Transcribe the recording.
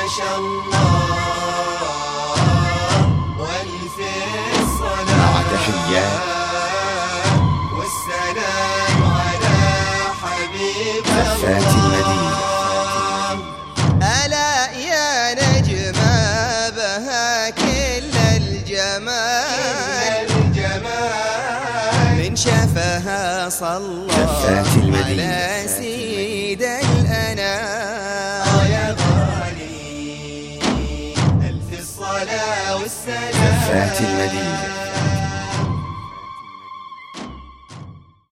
شاء الله والف الصلاة مع تحيات والسلام على حبيب زفات المدينة. ألا يا نجمة بها كل الجمال من شافها صلى على سيد الأنام. يا غالي ألف الصلاة والسلام. زفات المدينة.